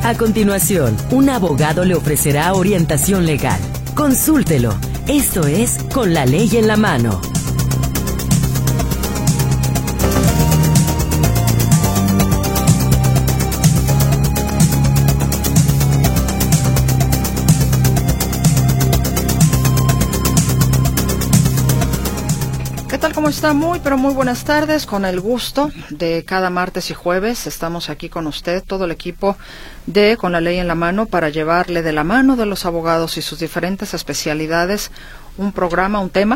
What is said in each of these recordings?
A continuación, un abogado le ofrecerá orientación legal. Consúltelo. Esto es Con la Ley en la Mano. ¿Qué tal? ¿Cómo está? Muy buenas tardes. Con el gusto de cada martes y jueves estamos aquí con usted, todo el equipo de Con la Ley en la Mano, para llevarle de la mano de los abogados y sus diferentes especialidades un programa, un tema,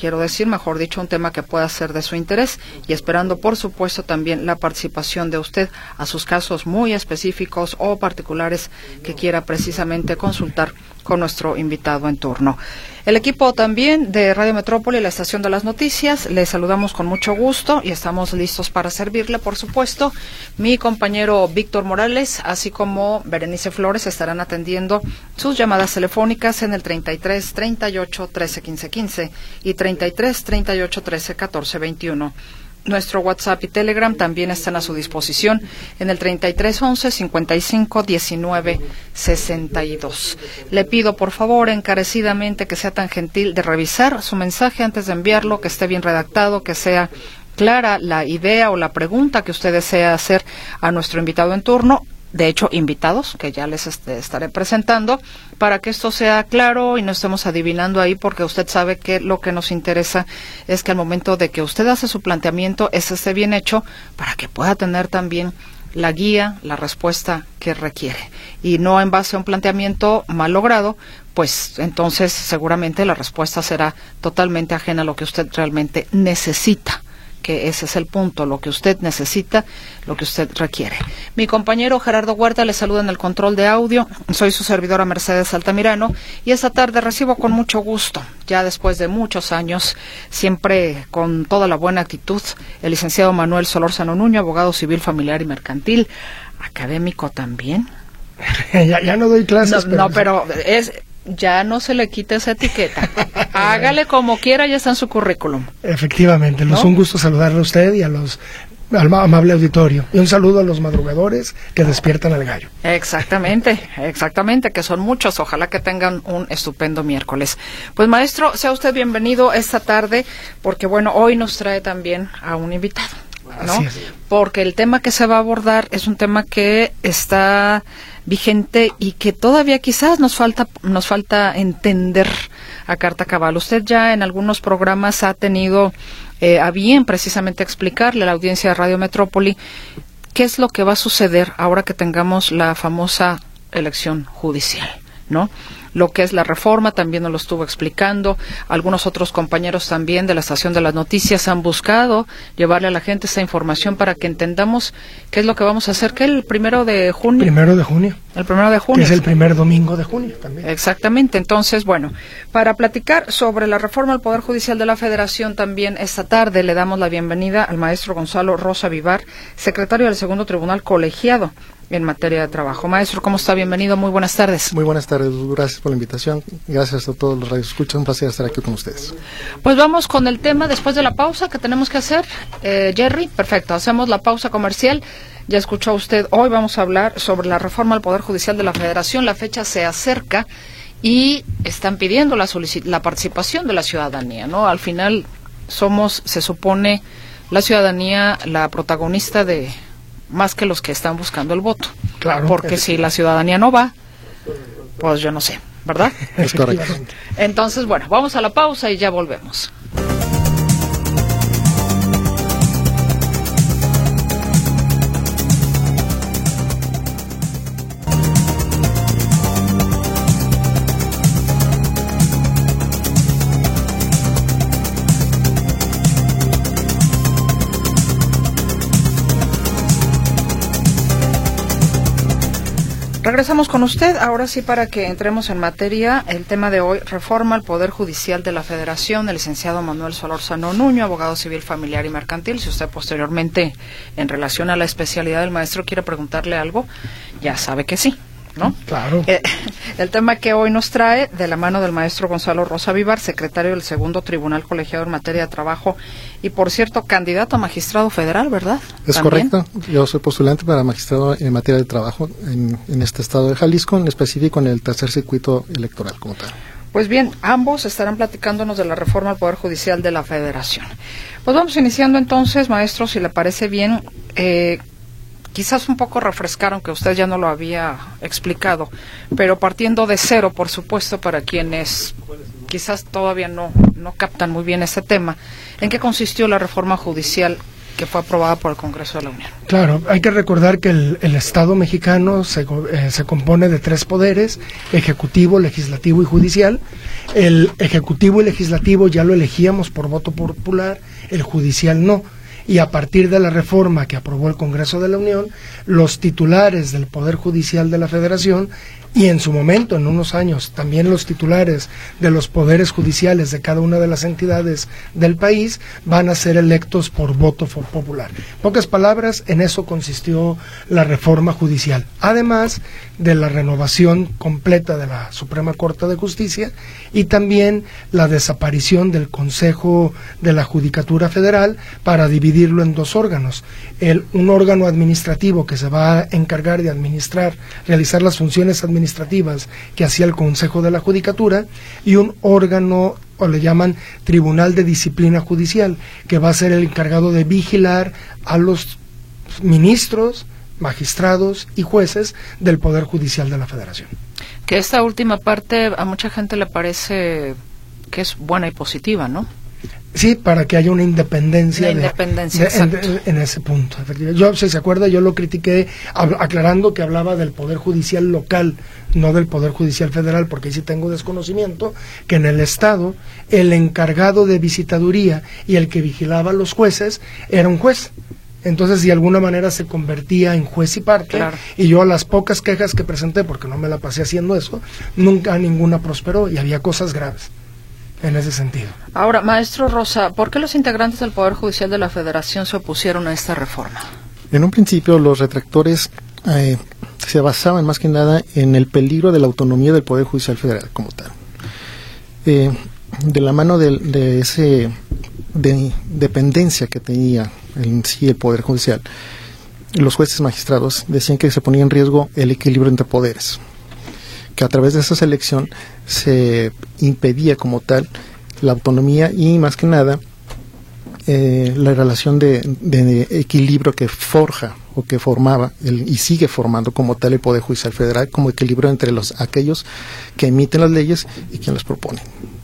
un tema que pueda ser de su interés, y esperando, por supuesto, también la participación de usted a sus casos muy específicos o particulares que quiera precisamente consultar con nuestro invitado en turno. El equipo también de Radio Metrópoli, la estación de las noticias, le saludamos con mucho gusto y estamos listos para servirle, por supuesto. Mi compañero Víctor Morales, así como Berenice Flores, estarán atendiendo sus llamadas telefónicas en el 33 38 13 15 15 y 33 38 13 14 21. Nuestro WhatsApp y Telegram también están a su disposición en el 33 11 55 19 62. Le pido, por favor, encarecidamente que sea tan gentil de revisar su mensaje antes de enviarlo, que esté bien redactado, que sea clara la idea o la pregunta que usted desea hacer a nuestro invitado en turno. De hecho, invitados, que ya les estaré presentando, para que esto sea claro y no estemos adivinando ahí, porque usted sabe que lo que nos interesa es que al momento de que usted hace su planteamiento, ese esté bien hecho, para que pueda tener también la guía, la respuesta que requiere. Y no en base a un planteamiento mal logrado, pues entonces seguramente la respuesta será totalmente ajena a lo que usted realmente necesita, que ese es el punto, lo que usted necesita, lo que usted requiere. Mi compañero Gerardo Huerta le saluda en el control de audio. Soy su servidora Mercedes Altamirano y esta tarde recibo con mucho gusto, ya después de muchos años, siempre con toda la buena actitud, el licenciado Manuel Solórzano Nuño, abogado civil, familiar y mercantil, académico también. ya no doy clases. Pero ya no se le quite esa etiqueta. Hágale como quiera, ya está en su currículum. Efectivamente, es un gusto saludarle a usted y al amable auditorio. Y un saludo a los madrugadores que despiertan al gallo. Exactamente, que son muchos. Ojalá que tengan un estupendo miércoles. Pues, maestro, sea usted bienvenido esta tarde, porque bueno, hoy nos trae también a un invitado, ¿no? Así es. Porque el tema que se va a abordar es un tema que está vigente y que todavía quizás nos falta entender a carta cabal. Usted ya en algunos programas ha tenido a bien precisamente explicarle a la audiencia de Radio Metrópoli qué es lo que va a suceder ahora que tengamos la famosa elección judicial, ¿no? Lo que es la reforma también nos lo estuvo explicando. Algunos otros compañeros también de la estación de las noticias han buscado llevarle a la gente esta información para que entendamos qué es lo que vamos a hacer, que el 1 de junio. El 1 de junio. El 1 de junio. Que es el primer domingo de junio también. Exactamente. Entonces, bueno, para platicar sobre la reforma al Poder Judicial de la Federación también esta tarde le damos la bienvenida al maestro Gonzalo Rosa Vivar, secretario del Segundo Tribunal Colegiado en materia de trabajo. Maestro, ¿cómo está? Bienvenido, muy buenas tardes. Muy buenas tardes, gracias por la invitación, gracias a todos los radioescuchas, un placer estar aquí con ustedes. Pues vamos con el tema después de la pausa que tenemos que hacer. Jerry, perfecto, hacemos la pausa comercial. Ya escuchó usted, hoy vamos a hablar sobre la reforma al Poder Judicial de la Federación. La fecha se acerca y están pidiendo la participación de la ciudadanía, ¿no? Al final somos, se supone, la ciudadanía la protagonista de más que los que están buscando el voto. Claro. Porque si la ciudadanía no va, pues yo no sé, ¿verdad? Es correcto. Entonces, bueno, vamos a la pausa y ya volvemos. Regresamos con usted, ahora sí, para que entremos en materia. El tema de hoy, reforma al Poder Judicial de la Federación, el licenciado Manuel Solórzano Nuño, abogado civil, familiar y mercantil. Si usted posteriormente, en relación a la especialidad del maestro, quiere preguntarle algo, ya sabe que sí, ¿no? Claro. El tema que hoy nos trae, de la mano del maestro Gonzalo Rosa Vivar, secretario del Segundo Tribunal Colegiado en materia de trabajo y, por cierto, candidato a magistrado federal, ¿verdad? Es ¿También? correcto. Yo soy postulante para magistrado en materia de trabajo en este estado de Jalisco, en específico en el tercer circuito electoral como tal. Pues bien, ambos estarán platicándonos de la reforma al Poder Judicial de la Federación. Pues vamos iniciando entonces, maestro, si le parece bien, quizás un poco refrescar, aunque usted ya no lo había explicado, pero partiendo de cero, por supuesto, para quienes quizás todavía no captan muy bien ese tema, ¿en qué consistió la reforma judicial que fue aprobada por el Congreso de la Unión? Claro, hay que recordar que el Estado mexicano se compone de 3 poderes: ejecutivo, legislativo y judicial. El ejecutivo y legislativo ya lo elegíamos por voto popular, el judicial no. Y a partir de la reforma que aprobó el Congreso de la Unión, los titulares del Poder Judicial de la Federación, y en su momento, en unos años, también los titulares de los poderes judiciales de cada una de las entidades del país, van a ser electos por voto popular. En pocas palabras, en eso consistió la reforma judicial, además de la renovación completa de la Suprema Corte de Justicia y también la desaparición del Consejo de la Judicatura Federal para dividirlo en 2 órganos. Un órgano administrativo que se va a encargar de realizar las funciones administrativas que hacía el Consejo de la Judicatura, y un órgano, o le llaman Tribunal de Disciplina Judicial, que va a ser el encargado de vigilar a los ministros, magistrados y jueces del Poder Judicial de la Federación. Que esta última parte a mucha gente le parece que es buena y positiva, ¿no? Sí, para que haya una independencia, en ese punto. Yo, si se acuerda, yo lo critiqué aclarando que hablaba del Poder Judicial local, no del Poder Judicial Federal, porque ahí sí tengo desconocimiento, que en el Estado el encargado de visitaduría y el que vigilaba a los jueces era un juez. Entonces, de alguna manera se convertía en juez y parte, claro. Y yo, a las pocas quejas que presenté, porque no me la pasé haciendo eso, nunca ninguna prosperó, y había cosas graves en ese sentido. Ahora, maestro Rosa, ¿por qué los integrantes del Poder Judicial de la Federación se opusieron a esta reforma? En un principio, los retractores se basaban más que nada en el peligro de la autonomía del Poder Judicial Federal como tal. De la mano de ese dependencia que tenía en sí el Poder Judicial, los jueces magistrados decían que se ponía en riesgo el equilibrio entre poderes, que a través de esa selección se impedía como tal la autonomía y más que nada la relación de equilibrio que forja o que formaba y sigue formando como tal el Poder Judicial Federal, como equilibrio entre aquellos que emiten las leyes y quienes las proponen.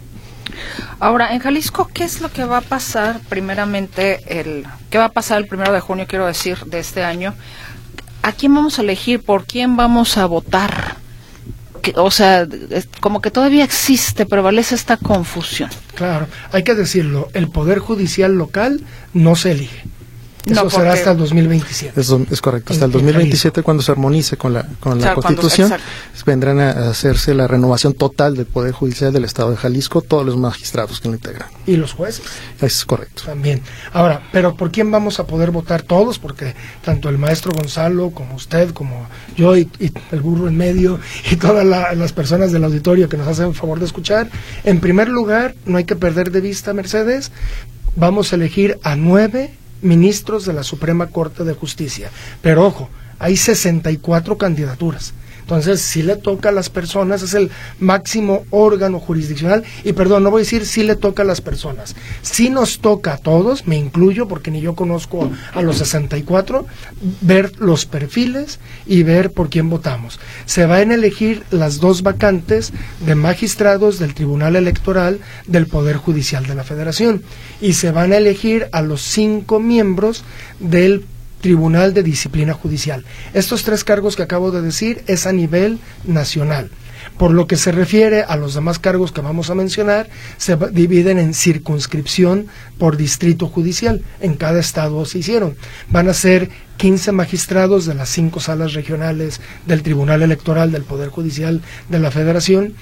Ahora, en Jalisco, ¿qué es lo que va a pasar primeramente, qué va a pasar el 1 de junio, quiero decir, de este año? ¿A quién vamos a elegir? ¿Por quién vamos a votar? O sea, como que todavía prevalece esta confusión. Claro, hay que decirlo, el Poder Judicial local no se elige. Eso será hasta el 2027. Eso es correcto, hasta el 2027 cuando se armonice con la Constitución, vendrán a hacerse la renovación total del Poder Judicial del Estado de Jalisco, todos los magistrados que lo integran. ¿Y los jueces? Es correcto. También. Ahora, ¿pero por quién vamos a poder votar todos? Porque tanto el maestro Gonzalo, como usted, como yo y el burro en medio, y todas las personas del auditorio que nos hacen el favor de escuchar, en primer lugar, no hay que perder de vista, Mercedes, vamos a elegir a 9 ministros de la Suprema Corte de Justicia. Pero ojo, hay 64 candidaturas. Entonces, si le toca a las personas, es el máximo órgano jurisdiccional, y perdón, no voy a decir si le toca a las personas, si nos toca a todos, me incluyo porque ni yo conozco a los 64, ver los perfiles y ver por quién votamos. Se van a elegir las 2 vacantes de magistrados del Tribunal Electoral del Poder Judicial de la Federación, y se van a elegir a los 5 miembros del Tribunal de Disciplina Judicial. Estos 3 cargos que acabo de decir es a nivel nacional. Por lo que se refiere a los demás cargos que vamos a mencionar, se dividen en circunscripción por distrito judicial. En cada estado se hicieron. Van a ser 15 magistrados de las 5 salas regionales del Tribunal Electoral del Poder Judicial de la Federación,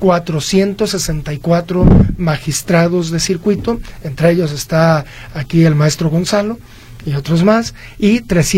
464 magistrados de circuito, entre ellos está aquí el maestro Gonzalo, y otros más, y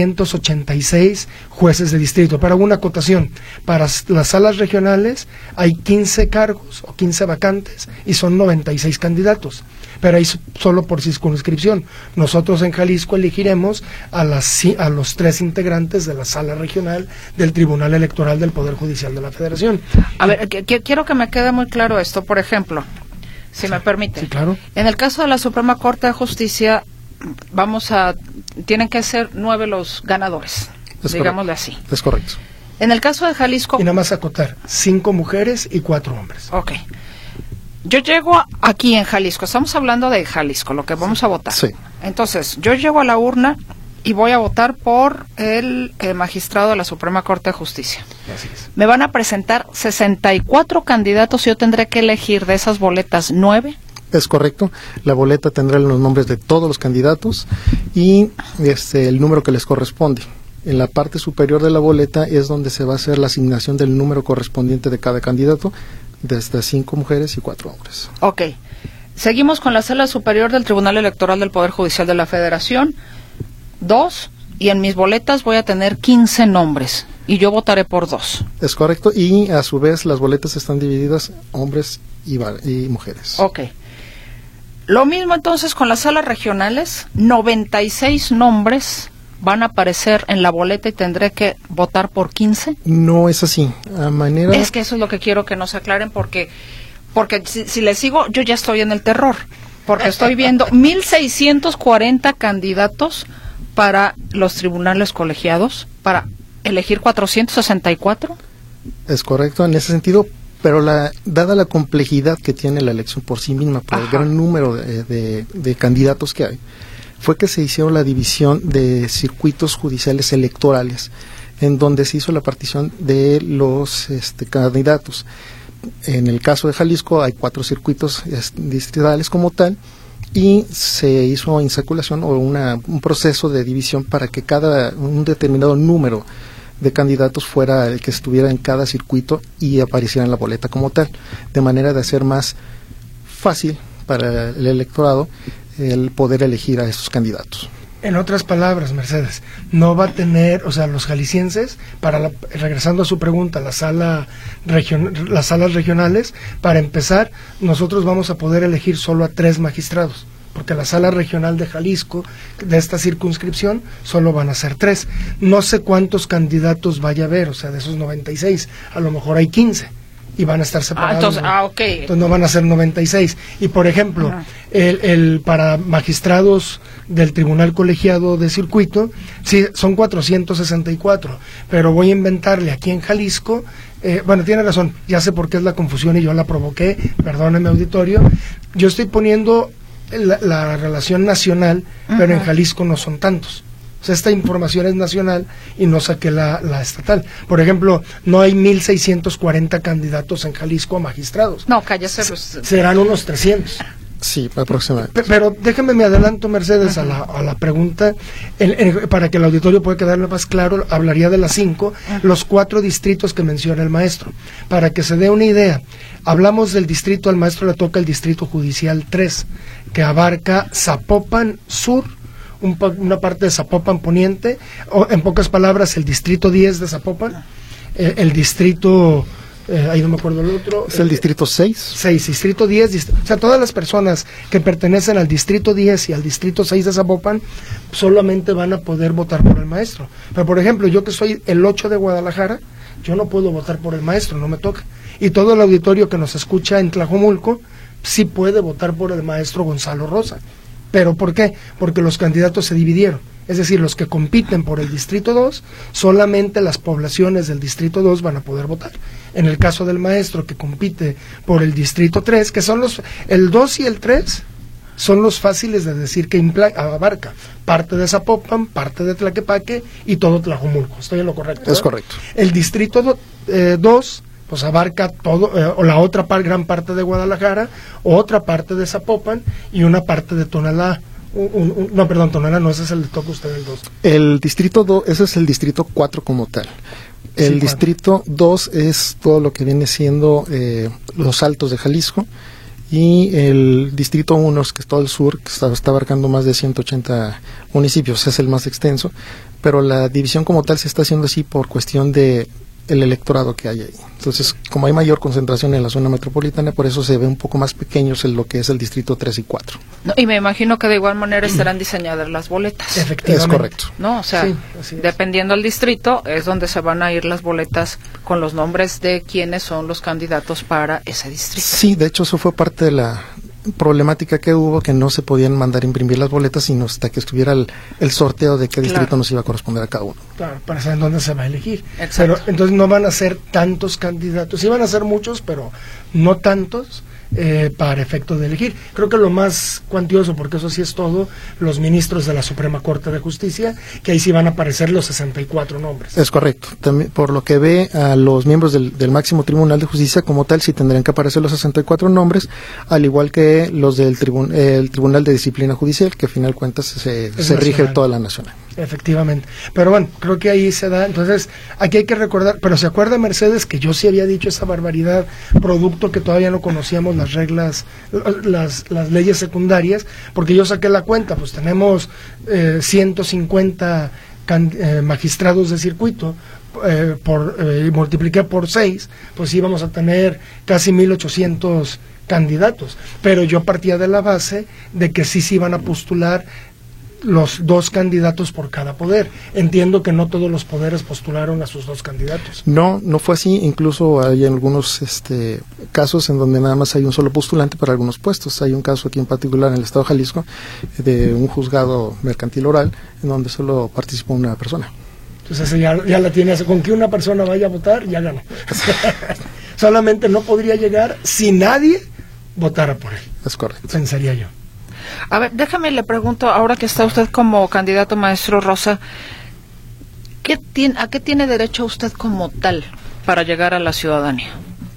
386 jueces de distrito. Para una acotación, para las salas regionales hay 15 cargos o 15 vacantes y son 96 candidatos, pero ahí solo por circunscripción. Nosotros en Jalisco elegiremos a los 3 integrantes de la sala regional del Tribunal Electoral del Poder Judicial de la Federación. A ver, quiero que me quede muy claro esto. Por ejemplo, si me permite. Sí, claro. En el caso de la Suprema Corte de Justicia, tienen que ser 9 los ganadores, digámosle así. Es correcto. En el caso de Jalisco... Y nada más acotar, 5 mujeres y 4 hombres. Ok. Yo llego aquí en Jalisco, estamos hablando de Jalisco, lo que vamos a votar. Sí. Entonces, yo llego a la urna y voy a votar por el magistrado de la Suprema Corte de Justicia. Así es. Me van a presentar 64 candidatos y yo tendré que elegir de esas boletas 9. Es correcto. La boleta tendrá los nombres de todos los candidatos y el número que les corresponde. En la parte superior de la boleta es donde se va a hacer la asignación del número correspondiente de cada candidato, desde 5 mujeres y 4 hombres. Ok. Seguimos con la Sala Superior del Tribunal Electoral del Poder Judicial de la Federación. 2, y en mis boletas voy a tener 15 nombres, y yo votaré por 2. Es correcto, y a su vez las boletas están divididas hombres y mujeres. Ok. Lo mismo entonces con las salas regionales, 96 nombres van a aparecer en la boleta y tendré que votar por 15. No es así. Es que eso es lo que quiero que nos aclaren, porque si les sigo, yo ya estoy en el terror, porque estoy viendo 1,640 candidatos para los tribunales colegiados, para elegir 464. Es correcto en ese sentido, pero dada la complejidad que tiene la elección por sí misma, por el gran número de candidatos que hay, fue que se hicieron la división de circuitos judiciales electorales, en donde se hizo la partición de los candidatos. En el caso de Jalisco hay 4 circuitos distritales como tal, y se hizo insaculación o un proceso de división para que un determinado número de candidatos fuera el que estuviera en cada circuito y apareciera en la boleta como tal, de manera de hacer más fácil para el electorado el poder elegir a esos candidatos. En otras palabras, Mercedes, no va a tener, o sea, los jaliscienses, regresando a su pregunta, las salas regionales, para empezar, nosotros vamos a poder elegir solo a 3 magistrados, porque la sala regional de Jalisco, de esta circunscripción, solo van a ser 3. No sé cuántos candidatos vaya a haber, o sea, de esos 96, a lo mejor hay 15. Y van a estar separados. Entonces no van a ser 96. Y por ejemplo, para magistrados del Tribunal Colegiado de Circuito, sí, son 464, pero voy a inventarle aquí en Jalisco, bueno, tiene razón, ya sé por qué es la confusión y yo la provoqué, perdóneme auditorio, yo estoy poniendo la relación nacional, pero en Jalisco no son tantos. O sea, esta información es nacional y no saqué la estatal. Por ejemplo, no hay 1,640 candidatos en Jalisco a magistrados. No, cállese. Serán unos 300. Sí, aproximadamente. Pero déjeme me adelanto, Mercedes, a la pregunta. Para que el auditorio pueda quedarle más claro, hablaría de las 5, los 4 distritos que menciona el maestro. Para que se dé una idea, hablamos del distrito, al maestro le toca el distrito judicial 3, que abarca Zapopan Sur, una parte de Zapopan Poniente, o en pocas palabras el distrito 10 de Zapopan, el distrito, ahí no me acuerdo el otro. Es el distrito 6. 6, distrito 10, o sea, todas las personas que pertenecen al distrito 10 y al distrito 6 de Zapopan solamente van a poder votar por el maestro. Pero por ejemplo, yo que soy el 8 de Guadalajara, yo no puedo votar por el maestro, no me toca. Y todo el auditorio que nos escucha en Tlajomulco sí puede votar por el maestro Gonzalo Rosa. ¿Pero por qué? Porque los candidatos se dividieron. Es decir, los que compiten por el Distrito 2, solamente las poblaciones del Distrito 2 van a poder votar. En el caso del maestro que compite por el Distrito 3, que son el 2 y el 3, son los fáciles de decir que abarca parte de Zapopan, parte de Tlaquepaque y todo Tlajomulco. ¿Estoy en lo correcto? Es correcto. El Distrito 2... pues abarca todo, o la otra gran parte de Guadalajara, otra parte de Zapopan y una parte de Tonalá. No, perdón, Tonalá no, ese es el que toca usted el 2. El distrito 2, ese es el distrito 4 como tal. El distrito 2 es todo lo que viene siendo los Altos de Jalisco, y el Distrito 1, que es todo el sur, que está abarcando más de 180 municipios, es el más extenso, pero la división como tal se está haciendo así por cuestión de el electorado que hay ahí. Entonces, como hay mayor concentración en la zona metropolitana, por eso se ve un poco más pequeños en lo que es el Distrito 3 y 4. No, y me imagino que de igual manera estarán diseñadas las boletas. Efectivamente. Es correcto. No, o sea, sí, dependiendo del distrito, es donde se van a ir las boletas con los nombres de quienes son los candidatos para ese distrito. Sí, de hecho eso fue parte de la problemática que hubo, que no se podían mandar imprimir las boletas sino hasta que estuviera el sorteo de qué distrito nos iba a corresponder a cada uno. Claro, para saber dónde se va a elegir. Exacto. Pero entonces no van a ser tantos candidatos, sí van a ser muchos, pero no tantos para efecto de elegir. Creo que lo más cuantioso, porque eso sí es todo, los ministros de la Suprema Corte de Justicia, que ahí sí van a aparecer los 64 nombres. Es correcto. También, por lo que ve a los miembros del máximo Tribunal de Justicia como tal, sí tendrían que aparecer los 64 nombres, al igual que los del el Tribunal de Disciplina Judicial, que a final de cuentas se rige toda la nacional. Efectivamente. Pero bueno, creo que ahí se da. Entonces, aquí hay que recordar, pero ¿se acuerda Mercedes que yo sí había dicho esa barbaridad, producto que todavía no conocíamos las reglas, las leyes secundarias? Porque yo saqué la cuenta, pues tenemos 150 magistrados de circuito, y multipliqué por 6, pues íbamos a tener casi 1,800 candidatos. Pero yo partía de la base de que sí se iban a postular los 2 candidatos por cada poder. Entiendo que no todos los poderes postularon a sus 2 candidatos. No fue así. Incluso hay algunos casos en donde nada más hay un solo postulante para algunos puestos. Hay un caso aquí en particular en el estado de Jalisco de un juzgado mercantil oral en donde solo participó una persona. Entonces ya la tiene. Con que una persona vaya a votar, ya ganó. Solamente no podría llegar si nadie votara por él. Es correcto. Pensaría yo. A ver, déjame le pregunto, ahora que está usted como candidato, maestro Rosa, ¿a qué tiene derecho usted como tal para llegar a la ciudadanía?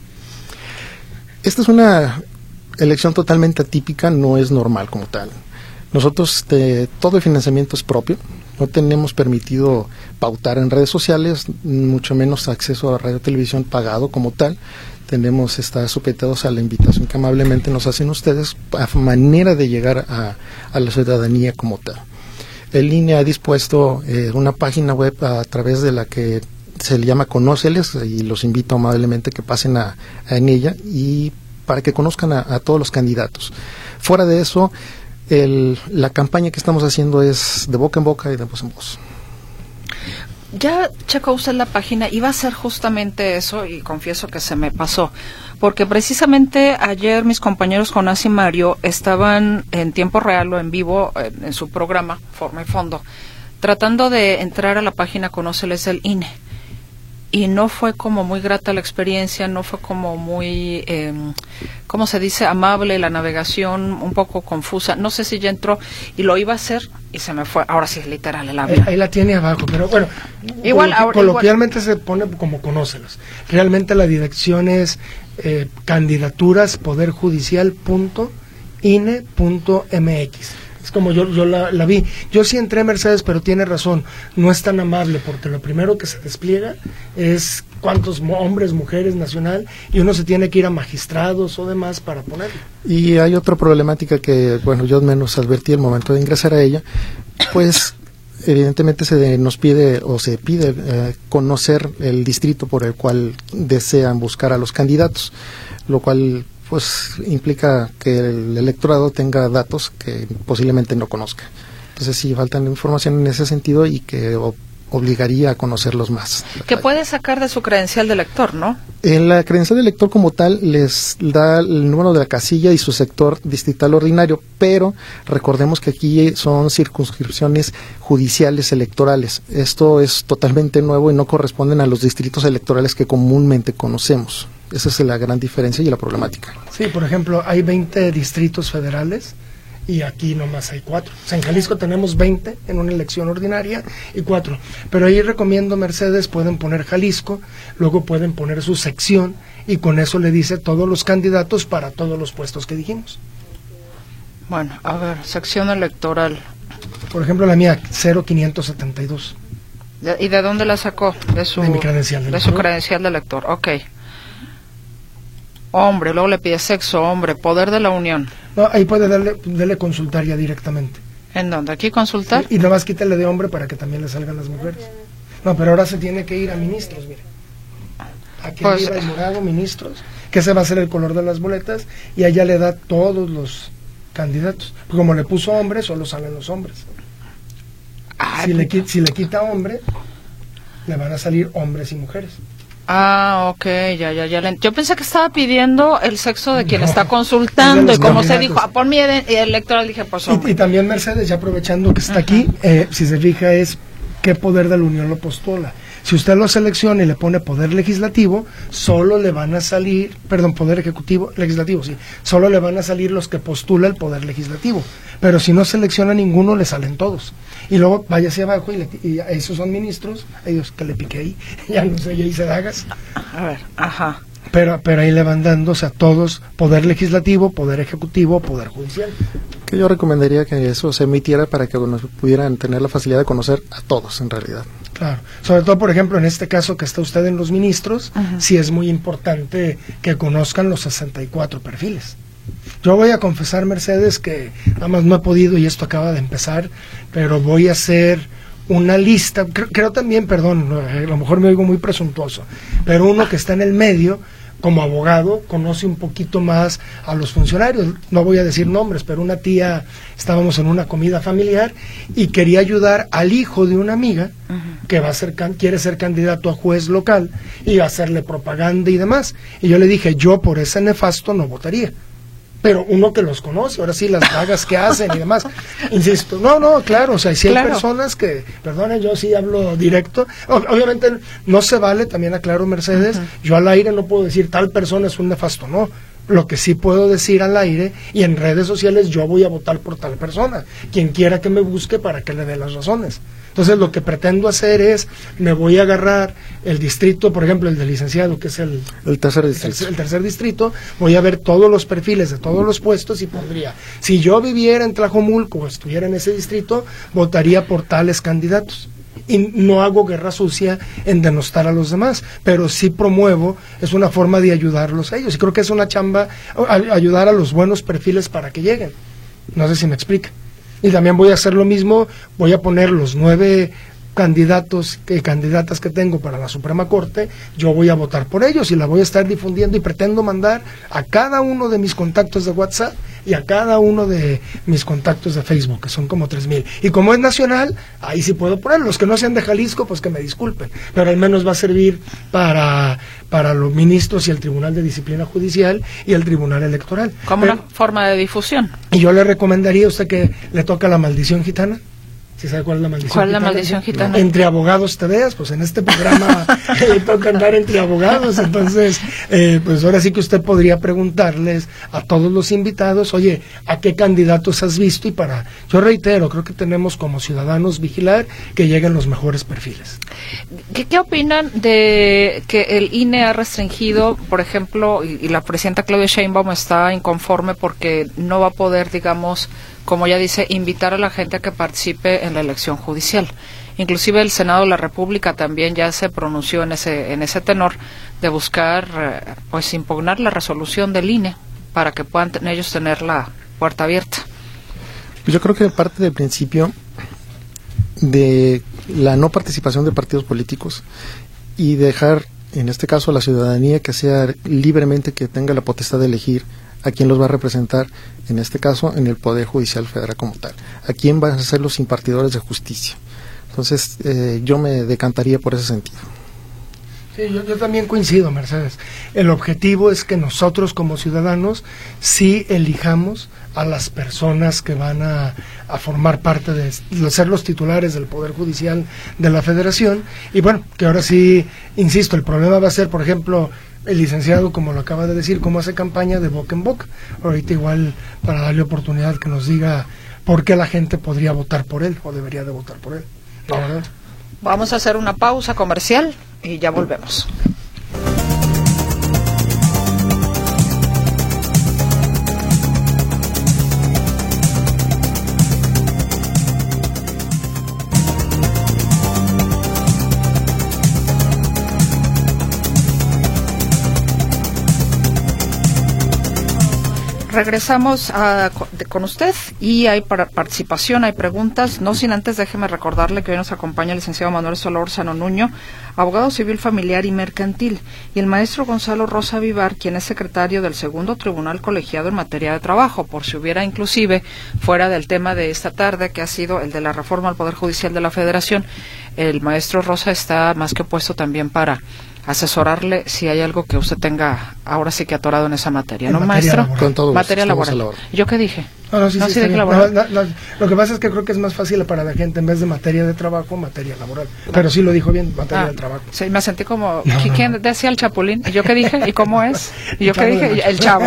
Esta es una elección totalmente atípica, no es normal como tal. Nosotros, todo el financiamiento es propio, no tenemos permitido pautar en redes sociales, mucho menos acceso a radio y televisión pagado como tal. Está sujetados a la invitación que amablemente nos hacen ustedes a manera de llegar a la ciudadanía como tal. El INE ha dispuesto una página web a través de la que se le llama Conóceles, y los invito amablemente que pasen en ella y para que conozcan a todos los candidatos. Fuera de eso, la campaña que estamos haciendo es de boca en boca y de voz en voz. Ya checó usted la página, iba a ser justamente eso y confieso que se me pasó, porque precisamente ayer mis compañeros Jonás y Mario estaban en tiempo real o en vivo en su programa Forma y Fondo, tratando de entrar a la página Conóceles del INE. Y no fue como muy grata la experiencia, no fue como muy, ¿cómo se dice? Amable la navegación, un poco confusa. No sé si ya entró y lo iba a hacer y se me fue. Ahora sí, literal, el avión. Ahí la tiene abajo, pero bueno, coloquialmente se pone como Conócelos. Realmente la dirección es candidaturaspoderjudicial.ine.mx. Es como yo la vi. Yo sí entré, Mercedes, pero tiene razón, no es tan amable, porque lo primero que se despliega es cuántos hombres, mujeres, nacional, y uno se tiene que ir a magistrados o demás para ponerlo. Y hay otra problemática que, bueno, yo al menos advertí al momento de ingresar a ella, pues evidentemente nos pide o se pide conocer el distrito por el cual desean buscar a los candidatos, lo cual pues implica que el electorado tenga datos que posiblemente no conozca. Entonces sí faltan información en ese sentido y que obligaría a conocerlos más. Que puede sacar de su credencial de elector, ¿no? En la credencial de elector como tal les da el número de la casilla y su sector distrital ordinario, pero recordemos que aquí son circunscripciones judiciales electorales. Esto es totalmente nuevo y no corresponden a los distritos electorales que comúnmente conocemos. Esa es la gran diferencia y la problemática. Sí, por ejemplo, hay 20 distritos federales y aquí nomás hay 4. O sea, en Jalisco tenemos 20 en una elección ordinaria y 4. Pero ahí recomiendo, Mercedes, pueden poner Jalisco, luego pueden poner su sección y con eso le dice todos los candidatos para todos los puestos que dijimos. Bueno, a ver, sección electoral. Por ejemplo, la mía, 0572. ¿Y de dónde la sacó? De mi credencial de elector. De su credencial de elector, ok. hombre, luego le pide sexo, hombre, poder de la unión. No, ahí puede darle consultar ya directamente. ¿En dónde? ¿Aquí consultar? Y nomás quítale de hombre para que también le salgan las mujeres. No, pero ahora se tiene que ir a ministros, mire. Aquí Pues, arriba el morado, ministros, que ese va a ser el color de las boletas, y allá le da todos los candidatos. Pues como le puso hombre, solo salen los hombres. Ay, Si le quita hombre, le van a salir hombres y mujeres. ok, ya. Yo pensé que estaba pidiendo el sexo de quien No, está es consultando, de y los como se candidatos. dijo, por mi electoral, dije, pues hombre. Y también Mercedes, ya aprovechando que está aquí, si se fija es qué poder de la Unión lo postula. Si usted lo selecciona y le pone poder legislativo, solo le van a salir, perdón, poder ejecutivo, legislativo, sí, solo le van a salir los que postula el poder legislativo. Pero si no selecciona ninguno, le salen todos. Y luego vaya hacia abajo y esos son ministros, ellos que le piqué ahí, ya no sé, ya hice dagas. A ver, ajá. Pero ahí le van dando, o sea, todos, poder legislativo, poder ejecutivo, poder judicial. Que yo recomendaría que eso se emitiera para que nos pudieran tener la facilidad de conocer a todos en realidad. Claro, sobre todo, por ejemplo, en este caso que está usted en los ministros, sí es muy importante que conozcan los 64 perfiles. Yo voy a confesar, Mercedes, que nada más no he podido y esto acaba de empezar, pero voy a hacer una lista, creo también, perdón, a lo mejor me oigo muy presuntuoso, pero uno que está en el medio, como abogado, conoce un poquito más a los funcionarios. No voy a decir nombres, pero una tía, estábamos en una comida familiar y quería ayudar al hijo de una amiga que va a ser quiere ser candidato a juez local y hacerle propaganda y demás. Y yo le dije, yo por ese nefasto no votaría. Pero uno que los conoce, ahora sí, las vagas que hacen y demás. Insisto, no, claro, o sea, si hay personas que, perdonen, yo sí hablo directo, obviamente no se vale, también aclaro, Mercedes, yo al aire no puedo decir tal persona es un nefasto, no. Lo que sí puedo decir al aire y en redes sociales, yo voy a votar por tal persona, quien quiera que me busque para que le dé las razones. Entonces lo que pretendo hacer es, me voy a agarrar el distrito, por ejemplo, el del licenciado, que es el tercer distrito, voy a ver todos los perfiles de todos los puestos y pondría, si yo viviera en Tlajomulco o estuviera en ese distrito, votaría por tales candidatos. Y no hago guerra sucia en denostar a los demás, pero sí promuevo, es una forma de ayudarlos a ellos. Y creo que es una chamba, ayudar a los buenos perfiles para que lleguen. No sé si me explica. Y también voy a hacer lo mismo, voy a poner los 9 candidatos y candidatas que tengo para la Suprema Corte, yo voy a votar por ellos y la voy a estar difundiendo y pretendo mandar a cada uno de mis contactos de WhatsApp y a cada uno de mis contactos de Facebook, que son como 3,000. Y como es nacional, ahí sí puedo poner. Los que no sean de Jalisco, pues que me disculpen, pero al menos va a servir para los ministros y el Tribunal de Disciplina Judicial y el Tribunal Electoral. Como una forma de difusión. Y yo le recomendaría a usted que le toca la maldición gitana. ¿Sí sabe cuál es la maldición gitana? ¿Cuál es gitana? la maldición gitana? No. Entre abogados te veas, pues en este programa le toca andar entre abogados, entonces, pues ahora sí que usted podría preguntarles a todos los invitados, oye, ¿a qué candidatos has visto? Y yo reitero, creo que tenemos como ciudadanos vigilar que lleguen los mejores perfiles. ¿Qué opinan de que el INE ha restringido, por ejemplo, y la presidenta Claudia Sheinbaum está inconforme porque no va a poder, digamos, como ya dice, invitar a la gente a que participe en la elección judicial? Inclusive el Senado de la República también ya se pronunció en ese tenor de buscar, pues, impugnar la resolución del INE para que puedan ellos tener la puerta abierta. Yo creo que parte del principio de la no participación de partidos políticos y dejar, en este caso, a la ciudadanía que sea libremente, que tenga la potestad de elegir a quién los va a representar, en este caso, en el Poder Judicial Federal como tal. A quién van a ser los impartidores de justicia. Entonces, yo me decantaría por ese sentido. Sí, yo también coincido, Mercedes. El objetivo es que nosotros como ciudadanos sí elijamos a las personas que van a formar parte de ser los titulares del Poder Judicial de la Federación. Y bueno, que ahora sí, insisto, el problema va a ser, por ejemplo, el licenciado, como lo acaba de decir, cómo hace campaña de boca en boca. Ahorita igual, para darle oportunidad que nos diga por qué la gente podría votar por él o debería de votar por él. ¿No? Vamos a hacer una pausa comercial y ya volvemos. regresamos con usted y hay participación, hay preguntas. No sin antes, déjeme recordarle que hoy nos acompaña el licenciado Manuel Solórzano Nuño, abogado civil familiar y mercantil, y el maestro Gonzalo Rosa Vivar, quien es secretario del Segundo Tribunal Colegiado en materia de trabajo, por si hubiera inclusive, fuera del tema de esta tarde, que ha sido el de la reforma al Poder Judicial de la Federación, el maestro Rosa está más que puesto también para asesorarle si hay algo que usted tenga ahora sí que atorado en esa materia, ¿no, maestro? Laboral. Con todo materia laboral. ¿Yo qué dije? Lo que pasa es que creo que es más fácil para la gente, en vez de materia de trabajo, materia laboral. Pero sí lo dijo bien, materia de trabajo. Sí, me sentí como, ¿quién decía el Chapulín? ¿Y yo qué dije? ¿Y cómo es? ¿Y yo qué dije? El Chavo.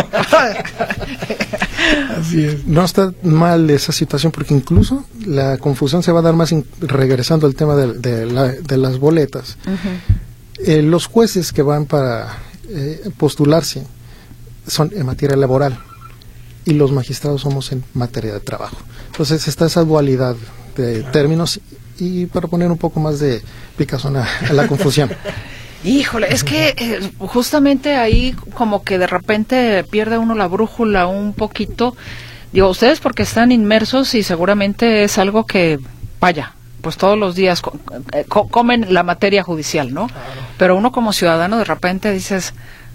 Así es. No está mal esa situación, porque incluso la confusión se va a dar más regresando al tema de las boletas. Los jueces que van para postularse son en materia laboral y los magistrados somos en materia de trabajo. Entonces está esa dualidad de términos, y para poner un poco más de picazón a la confusión. Híjole, es que justamente ahí como que de repente pierde uno la brújula un poquito. Digo, ustedes porque están inmersos y seguramente es algo que, vaya, pues todos los días comen la materia judicial, ¿no? Claro. Pero uno como ciudadano de repente dices,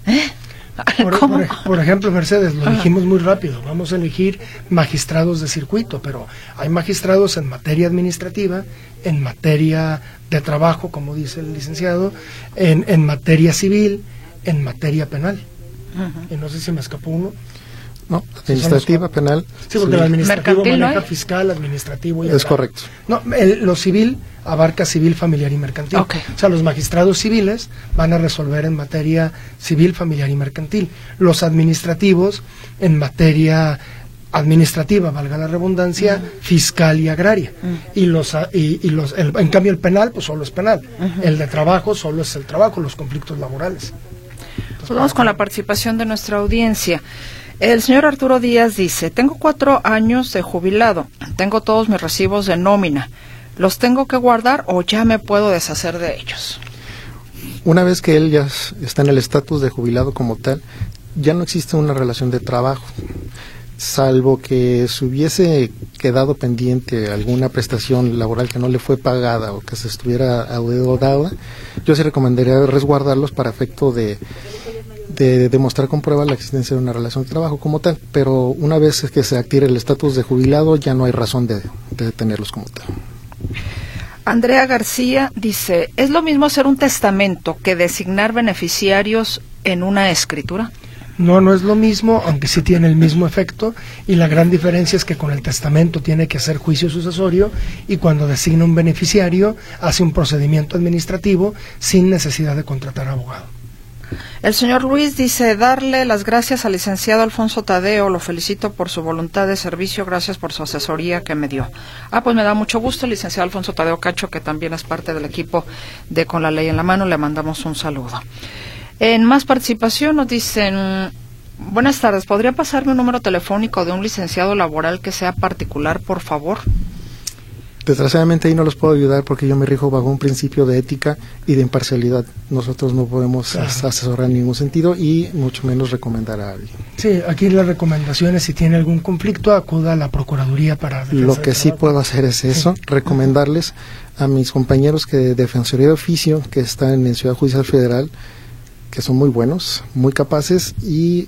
Por ejemplo, Mercedes, lo dijimos muy rápido, vamos a elegir magistrados de circuito, pero hay magistrados en materia administrativa, en materia de trabajo, como dice el licenciado, en materia civil, en materia penal. Y no sé si me escapó uno. No, administrativa, penal. Sí, porque el administrativo maneja fiscal, administrativo y es correcto. No, lo civil abarca civil, familiar y mercantil. Okay. O sea, los magistrados civiles van a resolver en materia civil, familiar y mercantil. Los administrativos en materia administrativa, valga la redundancia, fiscal y agraria. Y en cambio el penal, pues solo es penal. El de trabajo solo es el trabajo, los conflictos laborales. Pues vamos con la participación de nuestra audiencia. El señor Arturo Díaz dice, tengo 4 años de jubilado, tengo todos mis recibos de nómina, ¿los tengo que guardar o ya me puedo deshacer de ellos? Una vez que él ya está en el estatus de jubilado como tal, ya no existe una relación de trabajo, salvo que se hubiese quedado pendiente alguna prestación laboral que no le fue pagada o que se estuviera adeudada. Yo sí recomendaría resguardarlos para efecto de demostrar con prueba la existencia de una relación de trabajo como tal, pero una vez que se active el estatus de jubilado ya no hay razón de tenerlos como tal. Andrea García dice, ¿es lo mismo hacer un testamento que designar beneficiarios en una escritura? No es lo mismo, aunque sí tiene el mismo efecto, y la gran diferencia es que con el testamento tiene que hacer juicio sucesorio, y cuando designa un beneficiario hace un procedimiento administrativo sin necesidad de contratar abogado. El señor Luis dice, darle las gracias al licenciado Alfonso Tadeo, lo felicito por su voluntad de servicio, gracias por su asesoría que me dio. Pues me da mucho gusto el licenciado Alfonso Tadeo Cacho, que también es parte del equipo de Con la Ley en la Mano, le mandamos un saludo. En más participación nos dicen, buenas tardes, ¿podría pasarme un número telefónico de un licenciado laboral que sea particular, por favor? Desgraciadamente ahí no los puedo ayudar porque yo me rijo bajo un principio de ética y de imparcialidad. Nosotros no podemos asesorar en ningún sentido y mucho menos recomendar a alguien. Sí, aquí la recomendación es si tiene algún conflicto, acuda a la Procuraduría para defensa. Lo que sí puedo hacer es eso, recomendarles a mis compañeros que de Defensoría de Oficio que están en Ciudad Judicial Federal, que son muy buenos, muy capaces y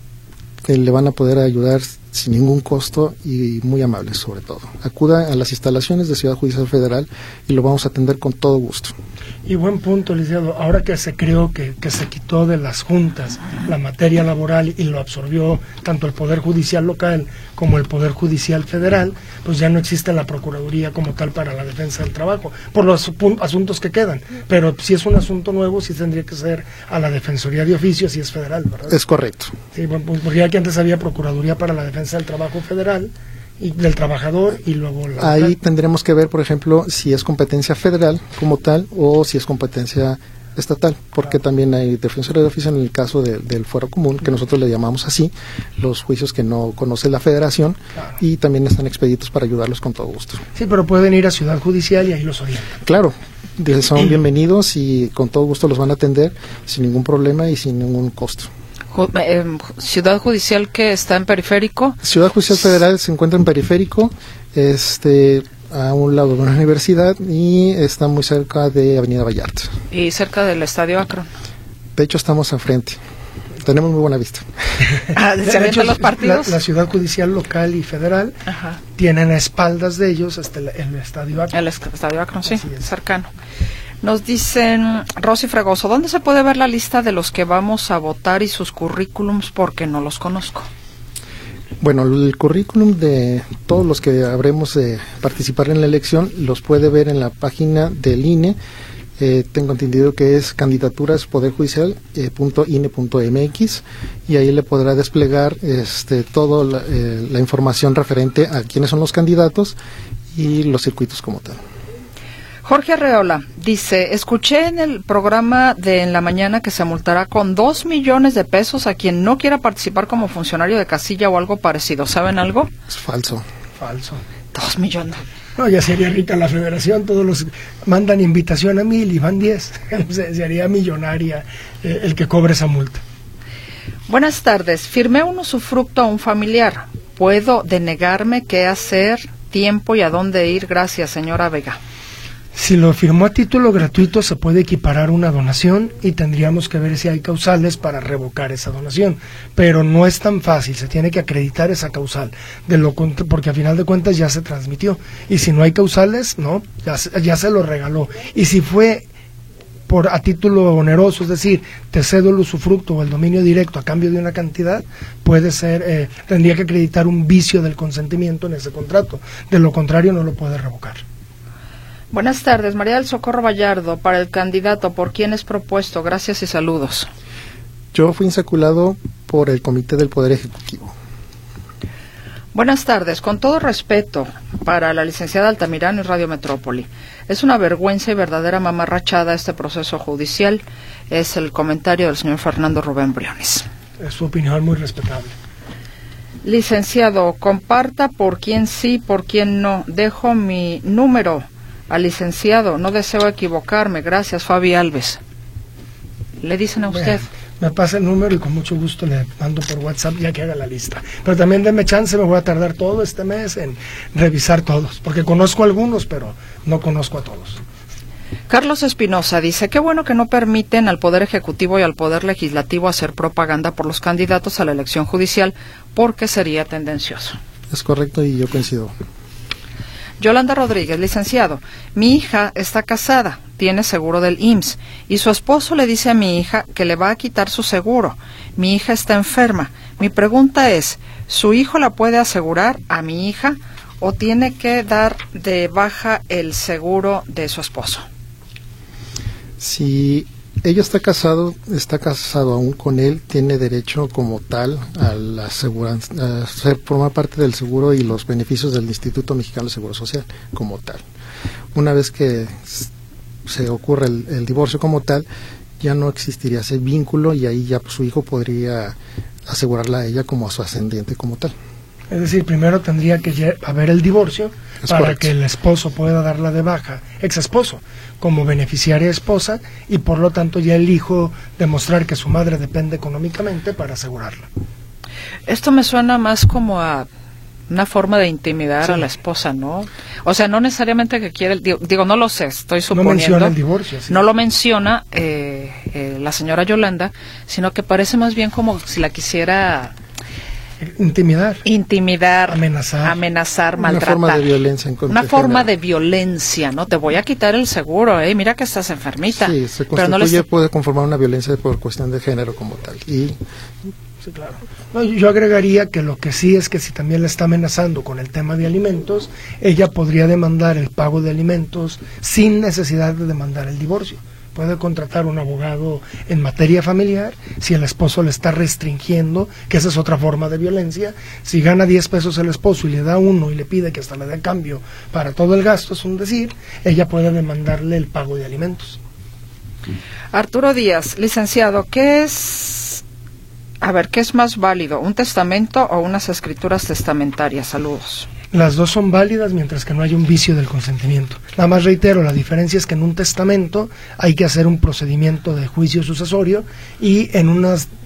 que le van a poder ayudar sin ningún costo y muy amables sobre todo. Acuda a las instalaciones de Ciudad Judicial Federal y lo vamos a atender con todo gusto. Y buen punto, licenciado. Ahora que se creó que se quitó de las juntas la materia laboral y lo absorbió tanto el Poder Judicial local como el Poder Judicial Federal, pues ya no existe la Procuraduría como tal para la defensa del trabajo, por los asuntos que quedan. Pero si es un asunto nuevo, sí tendría que ser a la Defensoría de Oficio, si es federal, ¿verdad? Es correcto. Sí, bueno, pues porque ya que antes había Procuraduría para la defensa del trabajo federal y del trabajador y luego la ahí tendremos que ver, por ejemplo, si es competencia federal como tal o si es competencia estatal, porque también hay defensores de oficio en el caso del fuero común, que nosotros le llamamos así, los juicios que no conoce la federación, y también están expeditos para ayudarlos con todo gusto. Sí, pero pueden ir a Ciudad Judicial y ahí los orientan. Claro, son bienvenidos y con todo gusto los van a atender sin ningún problema y sin ningún costo. Ciudad Judicial que está en Periférico. Ciudad Judicial Federal se encuentra en Periférico, a un lado de una universidad, y está muy cerca de Avenida Vallarta. Y cerca del Estadio Akron. De hecho, estamos al frente. Tenemos muy buena vista. ¿Se ven los partidos? La Ciudad Judicial local y federal tienen a espaldas de ellos hasta el Estadio Akron. El Estadio Akron, sí, cercano. Nos dicen, Rosy Fregoso, ¿dónde se puede ver la lista de los que vamos a votar y sus currículums? Porque no los conozco. Bueno, el currículum de todos los que habremos de participar en la elección los puede ver en la página del INE. Tengo entendido que es candidaturaspoderjudicial.ine.mx, y ahí le podrá desplegar toda la información referente a quiénes son los candidatos y los circuitos como tal. Jorge Arreola dice, escuché en el programa de En la Mañana que se multará con 2 millones de pesos a quien no quiera participar como funcionario de casilla o algo parecido. ¿Saben algo? Es falso. 2 millones. No, ya sería rica la federación, todos los mandan invitación a 1,000 y van 10. Se haría millonaria el que cobre esa multa. Buenas tardes, firmé un usufructo a un familiar. ¿Puedo denegarme? ¿Qué hacer? ¿Tiempo y a dónde ir? Gracias, señora Vega. Si lo firmó a título gratuito, se puede equiparar una donación y tendríamos que ver si hay causales para revocar esa donación. Pero no es tan fácil, se tiene que acreditar esa causal, porque a final de cuentas ya se transmitió. Y si no hay causales, no, ya se lo regaló. Y si fue a título oneroso, es decir, te cedo el usufructo o el dominio directo a cambio de una cantidad, puede ser, tendría que acreditar un vicio del consentimiento en ese contrato. De lo contrario, no lo puede revocar. Buenas tardes, María del Socorro Vallardo, para el candidato, ¿por quién es propuesto? Gracias y saludos. Yo fui insaculado por el Comité del Poder Ejecutivo. Buenas tardes, con todo respeto para la licenciada Altamirano y Radio Metrópoli. Es una vergüenza y verdadera mamarrachada este proceso judicial, es el comentario del señor Fernando Rubén Briones. Es su opinión muy respetable. Licenciado, comparta por quién sí, por quién no. Dejo mi número al licenciado, no deseo equivocarme. Gracias, Fabi Alves. Le dicen a usted. Me pasa el número y con mucho gusto le mando por WhatsApp ya que haga la lista. Pero también denme chance, me voy a tardar todo este mes en revisar todos, porque conozco algunos, pero no conozco a todos. Carlos Espinosa dice, qué bueno que no permiten al Poder Ejecutivo y al Poder Legislativo hacer propaganda por los candidatos a la elección judicial, porque sería tendencioso. Es correcto y yo coincido. Yolanda Rodríguez, licenciado, mi hija está casada, tiene seguro del IMSS, y su esposo le dice a mi hija que le va a quitar su seguro. Mi hija está enferma. Mi pregunta es, ¿su hijo la puede asegurar a mi hija o tiene que dar de baja el seguro de su esposo? Si ella está casado aún con él, tiene derecho como tal a la aseguranza, a formar parte del seguro y los beneficios del Instituto Mexicano de Seguro Social como tal. Una vez que se ocurre el divorcio como tal, ya no existiría ese vínculo y ahí ya su hijo podría asegurarla a ella como a su ascendiente como tal. Es decir, primero tendría que haber el divorcio para correcto. que el esposo pueda darla de baja, ex esposo, como beneficiaria esposa, y por lo tanto ya el hijo demostrar que su madre depende económicamente para asegurarla. Esto me suena más como a una forma de intimidar a la esposa, ¿no? O sea, no necesariamente que quiere, digo, no lo sé, estoy suponiendo. No menciona el divorcio. Sí. No lo menciona la señora Yolanda, sino que parece más bien como si la quisiera intimidar, amenazar, maltratar. Una forma de violencia. Una forma de violencia, ¿no? Te voy a quitar el seguro, mira que estás enfermita. Sí, se constituye, puede conformar una violencia por cuestión de género como tal. Y sí, claro. No, yo agregaría que lo que sí es que si también la está amenazando con el tema de alimentos, ella podría demandar el pago de alimentos sin necesidad de demandar el divorcio. Puede contratar un abogado en materia familiar si el esposo le está restringiendo, que esa es otra forma de violencia. Si gana 10 pesos el esposo y le da 1 y le pide que hasta le dé cambio para todo el gasto, es un decir, ella puede demandarle el pago de alimentos. Arturo Díaz, licenciado, ¿qué es más válido, un testamento o unas escrituras testamentarias? Saludos. Las dos son válidas mientras que no haya un vicio del consentimiento. Nada más reitero, la diferencia es que en un testamento hay que hacer un procedimiento de juicio sucesorio y en unas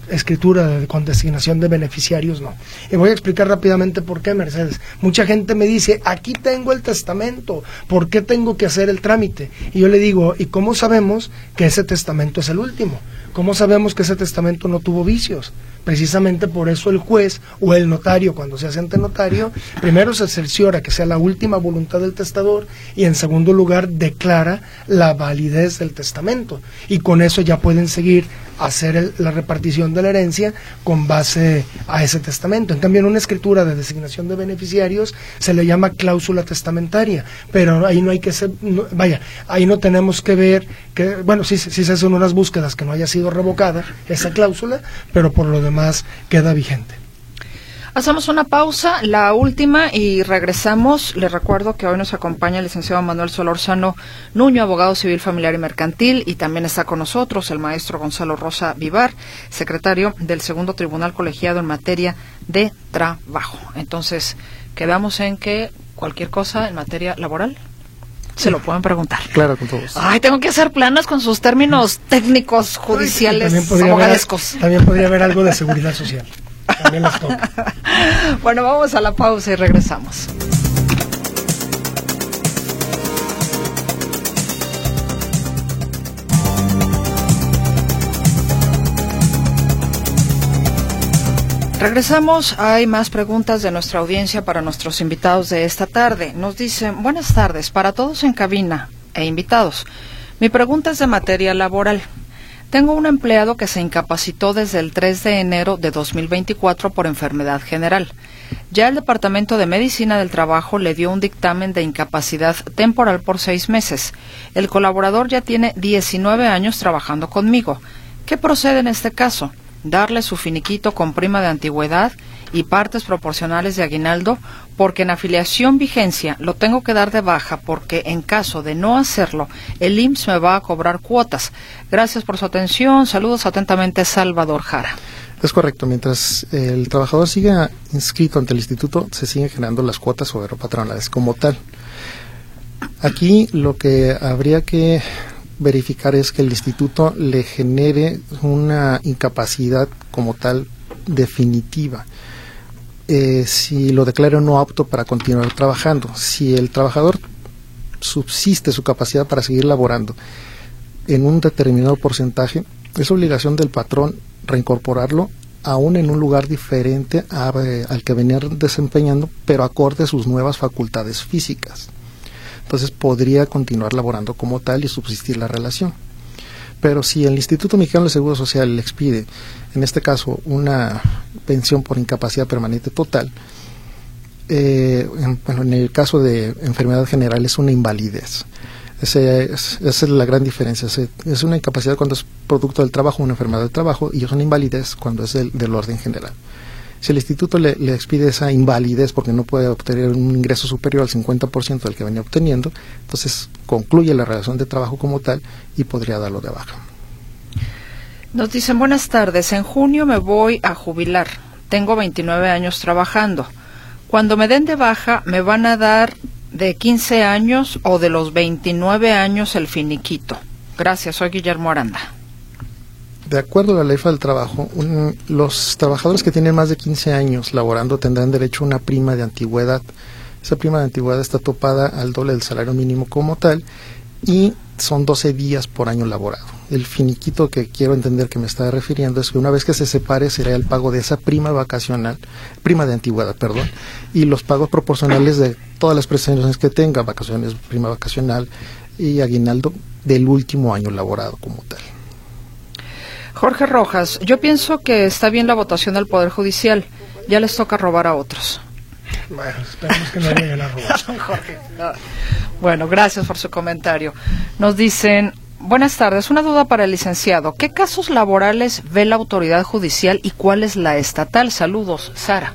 escritura con designación de beneficiarios, no. Y voy a explicar rápidamente por qué, Mercedes. Mucha gente me dice, aquí tengo el testamento, ¿por qué tengo que hacer el trámite? Y yo le digo, ¿y cómo sabemos que ese testamento es el último? ¿Cómo sabemos que ese testamento no tuvo vicios? Precisamente por eso el juez o el notario, cuando se hace ante notario, primero se cerciora que sea la última voluntad del testador y en segundo lugar declara la validez del testamento. Y con eso ya pueden seguir a hacer la repartición de la herencia con base a ese testamento. En cambio, en una escritura de designación de beneficiarios se le llama cláusula testamentaria, pero ahí no hay que ser, ahí no tenemos que ver que, bueno, sí se hacen unas búsquedas que no haya sido revocada esa cláusula, pero por lo demás queda vigente. Hacemos una pausa, la última, y regresamos. Les recuerdo que hoy nos acompaña el licenciado Manuel Solórzano Nuño, abogado civil, familiar y mercantil, y también está con nosotros el maestro Gonzalo Rosa Vivar, secretario del Segundo Tribunal Colegiado en materia de trabajo. Entonces, quedamos en que cualquier cosa en materia laboral se lo pueden preguntar. Claro, con todos. Ay, tengo que hacer planas con sus términos técnicos, judiciales, abogadescos. También podría haber algo de seguridad social. También las toca. Bueno, vamos a la pausa y regresamos. Regresamos, hay más preguntas de nuestra audiencia para nuestros invitados de esta tarde. Nos dicen, buenas tardes, para todos en cabina e invitados. Mi pregunta es de materia laboral. Tengo un empleado que se incapacitó desde el 3 de enero de 2024 por enfermedad general. Ya el Departamento de Medicina del Trabajo le dio un dictamen de incapacidad temporal por 6 meses. El colaborador ya tiene 19 años trabajando conmigo. ¿Qué procede en este caso? ¿Darle su finiquito con prima de antigüedad y partes proporcionales de aguinaldo? Porque en afiliación vigencia lo tengo que dar de baja porque en caso de no hacerlo, el IMSS me va a cobrar cuotas. Gracias por su atención. Saludos atentamente, Salvador Jara. Es correcto. Mientras el trabajador siga inscrito ante el instituto, se siguen generando las cuotas patronales como tal. Aquí lo que habría que verificar es que el instituto le genere una incapacidad como tal definitiva. Si lo declara no apto para continuar trabajando, si el trabajador subsiste su capacidad para seguir laborando en un determinado porcentaje, es obligación del patrón reincorporarlo aún en un lugar diferente al que venía desempeñando, pero acorde a sus nuevas facultades físicas. Entonces podría continuar laborando como tal y subsistir la relación. Pero si el Instituto Mexicano del Seguro Social le expide, en este caso, una pensión por incapacidad permanente total, en el caso de enfermedad general es una invalidez. Esa es la gran diferencia. Es una incapacidad cuando es producto del trabajo, una enfermedad del trabajo, y es una invalidez cuando es del orden general. Si el instituto le expide esa invalidez porque no puede obtener un ingreso superior al 50% del que venía obteniendo, entonces concluye la relación de trabajo como tal y podría darlo de baja. Nos dicen, buenas tardes, en junio me voy a jubilar, tengo 29 años trabajando. Cuando me den de baja, ¿me van a dar de 15 años o de los 29 años el finiquito? Gracias, soy Guillermo Aranda. De acuerdo a la Ley Federal del Trabajo, los trabajadores que tienen más de 15 años laborando tendrán derecho a una prima de antigüedad. Esa prima de antigüedad está topada al doble del salario mínimo como tal y son 12 días por año laborado. El finiquito que quiero entender que me está refiriendo es que una vez que se separe será el pago de esa prima de antigüedad, y los pagos proporcionales de todas las prestaciones que tenga, vacaciones, prima vacacional y aguinaldo del último año laborado como tal. Jorge Rojas, yo pienso que está bien la votación del Poder Judicial. Ya les toca robar a otros. Bueno, esperemos que no lleguen a robar. Jorge. Bueno, gracias por su comentario. Nos dicen, buenas tardes, una duda para el licenciado. ¿Qué casos laborales ve la autoridad judicial y cuál es la estatal? Saludos, Sara.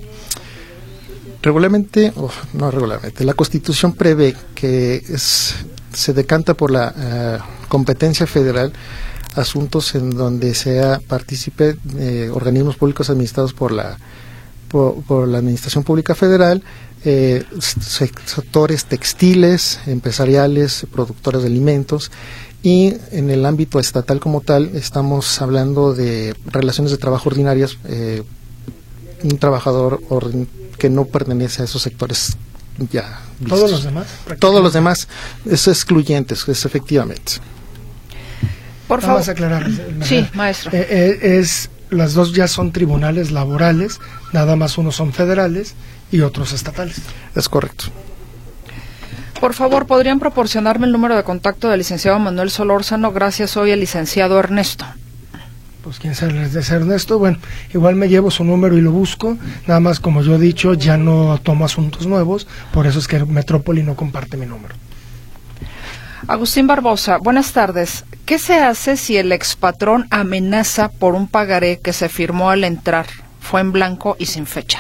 La Constitución prevé que se decanta por la competencia federal asuntos en donde sea partícipe organismos públicos administrados por la Administración Pública Federal, sectores textiles, empresariales, productores de alimentos, Y en el ámbito estatal como tal, estamos hablando de relaciones de trabajo ordinarias, un trabajador que no pertenece a esos sectores ya vistos. ¿Todos los demás? Todos los demás, es excluyentes, es efectivamente. Por favor. Vamos a aclarar. Sí, maestro. Las dos ya son tribunales laborales, nada más unos son federales y otros estatales. Es correcto. Por favor, ¿podrían proporcionarme el número de contacto del licenciado Manuel Solórzano? Gracias, soy el licenciado Ernesto. Pues quién sabe es Ernesto. Bueno, igual me llevo su número y lo busco. Nada más, como yo he dicho, ya no tomo asuntos nuevos, por eso es que Metrópoli no comparte mi número. Agustín Barbosa, buenas tardes. ¿Qué se hace si el expatrón amenaza por un pagaré que se firmó al entrar? Fue en blanco y sin fecha.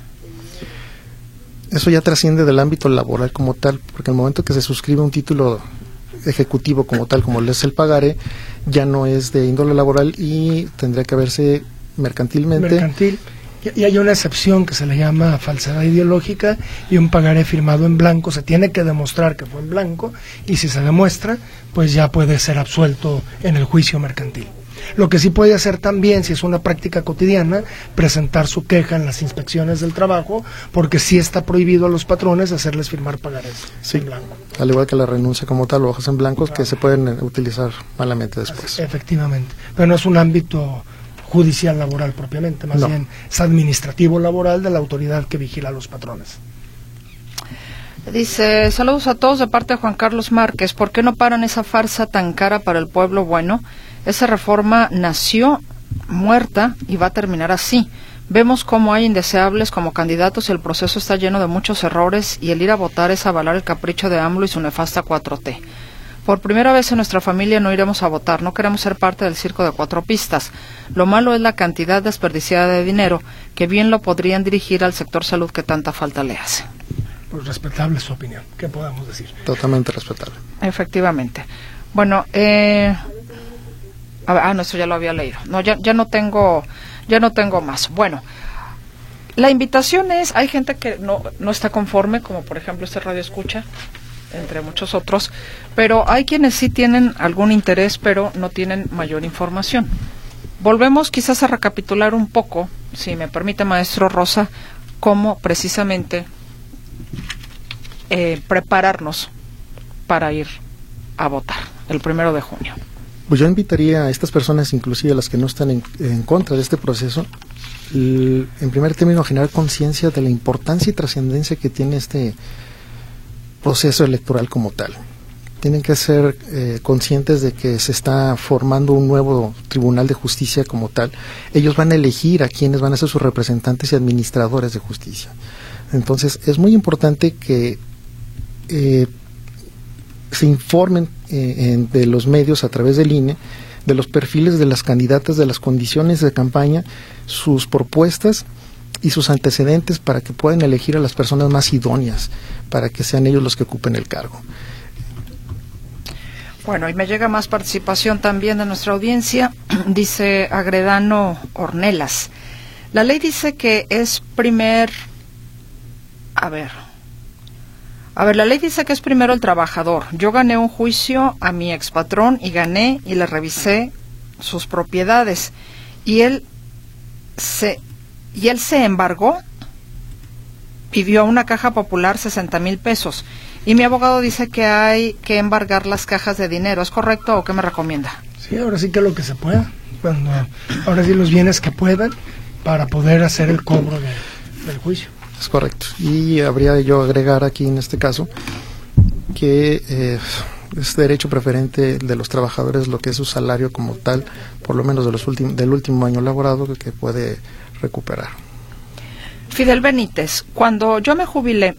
Eso ya trasciende del ámbito laboral como tal, porque el momento que se suscribe un título ejecutivo como tal, como es el pagaré, ya no es de índole laboral y tendría que verse mercantilmente. Mercantil. Y hay una excepción que se le llama falsedad ideológica, y un pagaré firmado en blanco se tiene que demostrar que fue en blanco, y si se demuestra, pues ya puede ser absuelto en el juicio mercantil. Lo que sí puede hacer también, si es una práctica cotidiana, presentar su queja en las inspecciones del trabajo, porque sí está prohibido a los patrones hacerles firmar pagarés en blanco. Al igual que la renuncia como tal, hojas en blancos que se pueden utilizar malamente después. Efectivamente, pero no es un ámbito judicial laboral propiamente, más bien es administrativo laboral de la autoridad que vigila a los patrones. Dice, saludos a todos de parte de Juan Carlos Márquez. ¿Por qué no paran esa farsa tan cara para el pueblo bueno? Esa reforma nació muerta y va a terminar así. Vemos cómo hay indeseables como candidatos y el proceso está lleno de muchos errores, y el ir a votar es avalar el capricho de AMLO y su nefasta 4T. Por primera vez en nuestra familia no iremos a votar, no queremos ser parte del circo de 4 pistas. Lo malo es la cantidad desperdiciada de dinero, que bien lo podrían dirigir al sector salud que tanta falta le hace. Pues respetable su opinión, ¿qué podemos decir? Totalmente respetable. Efectivamente. Bueno, no, esto ya lo había leído. No, ya no tengo más. Bueno, la invitación es, hay gente que no está conforme, como por ejemplo este Radio Escucha, entre muchos otros, pero hay quienes sí tienen algún interés, pero no tienen mayor información. Volvemos quizás a recapitular un poco, si me permite, maestro Rosa, cómo precisamente prepararnos para ir a votar el 1 de junio. Pues yo invitaría a estas personas, inclusive a las que no están en contra de este proceso, en primer término, a generar conciencia de la importancia y trascendencia que tiene este proceso electoral como tal. Tienen que ser conscientes de que se está formando un nuevo Tribunal de Justicia como tal. Ellos van a elegir a quienes van a ser sus representantes y administradores de justicia. Entonces, es muy importante que se informen de los medios a través del INE, de los perfiles de las candidatas, de las condiciones de campaña, sus propuestas y sus antecedentes, para que puedan elegir a las personas más idóneas, para que sean ellos los que ocupen el cargo. Bueno, y me llega más participación también de nuestra audiencia. Dice Agredano Ornelas, la ley dice que es la ley dice que es primero el trabajador. Yo gané un juicio a mi expatrón y le revisé sus propiedades, y él se embargó, pidió a una caja popular 60,000 pesos, y mi abogado dice que hay que embargar las cajas de dinero. ¿Es correcto o qué me recomienda? Sí, ahora sí que lo que se pueda, ahora sí los bienes que puedan, para poder hacer el cobro del juicio. Es correcto. Y habría yo agregar aquí en este caso que es derecho preferente de los trabajadores lo que es su salario como tal, por lo menos del último año laborado, que puede recuperar. Fidel Benítez, cuando yo me jubile,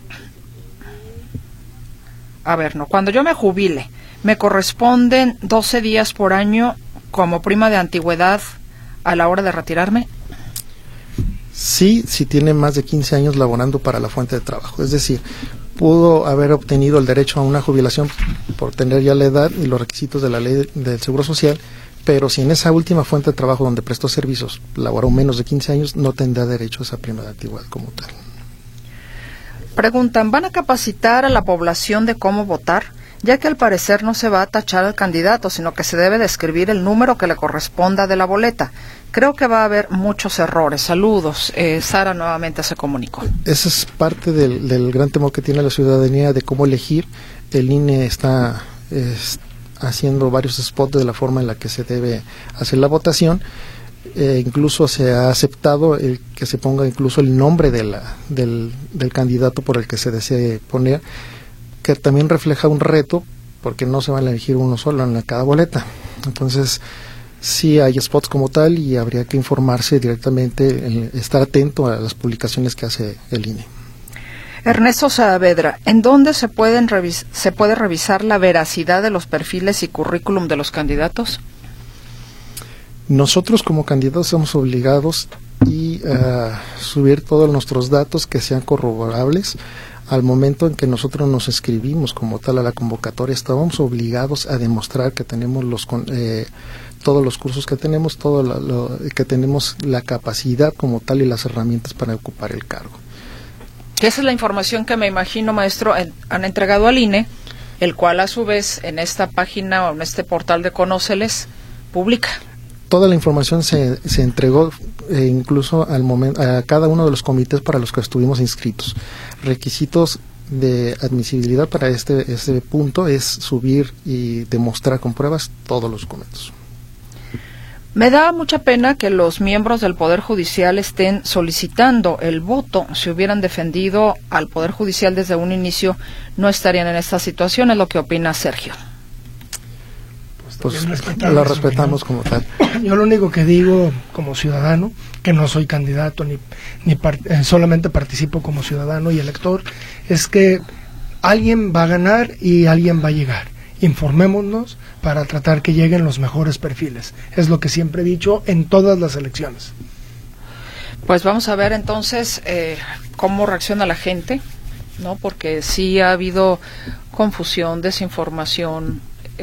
me corresponden 12 días por año como prima de antigüedad a la hora de retirarme. Sí, si tiene más de 15 años laborando para la fuente de trabajo. Es decir, pudo haber obtenido el derecho a una jubilación por tener ya la edad y los requisitos de la ley del Seguro Social, pero si en esa última fuente de trabajo donde prestó servicios laboró menos de 15 años, no tendrá derecho a esa prima de antigüedad como tal. Preguntan, ¿van a capacitar a la población de cómo votar? ya que al parecer no se va a tachar al candidato, sino que se debe de escribir el número que le corresponda de la boleta. Creo que va a haber muchos errores. Saludos. Sara nuevamente se comunicó. Esa es parte del gran temor que tiene la ciudadanía de cómo elegir. El INE está haciendo varios spots de la forma en la que se debe hacer la votación. Incluso se ha aceptado el que se ponga incluso el nombre del candidato por el que se desee poner, que también refleja un reto, porque no se van a elegir uno solo en cada boleta. Entonces, sí hay spots como tal y habría que informarse directamente, estar atento a las publicaciones que hace el INE. Ernesto Saavedra, ¿en dónde se puede revisar la veracidad de los perfiles y currículum de los candidatos? Nosotros como candidatos somos obligados a subir todos nuestros datos que sean corroborables. Al momento en que nosotros nos inscribimos como tal a la convocatoria, estábamos obligados a demostrar que tenemos todos los cursos que tenemos, que tenemos la capacidad como tal y las herramientas para ocupar el cargo. Esa es la información que me imagino, maestro, han entregado al INE, el cual a su vez en esta página o en este portal de Conóceles publica. Toda la información se entregó incluso a cada uno de los comités para los que estuvimos inscritos. Requisitos de admisibilidad para este punto es subir y demostrar con pruebas todos los documentos. Me da mucha pena que los miembros del Poder Judicial estén solicitando el voto. Si hubieran defendido al Poder Judicial desde un inicio, no estarían en esta situación, es lo que opina Sergio. Pues la respetamos como tal. Yo lo único que digo como ciudadano, que no soy candidato solamente participo como ciudadano y elector, es que alguien va a ganar y alguien va a llegar. Informémonos para tratar que lleguen los mejores perfiles. Es lo que siempre he dicho en todas las elecciones. Pues vamos a ver entonces cómo reacciona la gente, ¿no? Porque sí ha habido confusión, desinformación,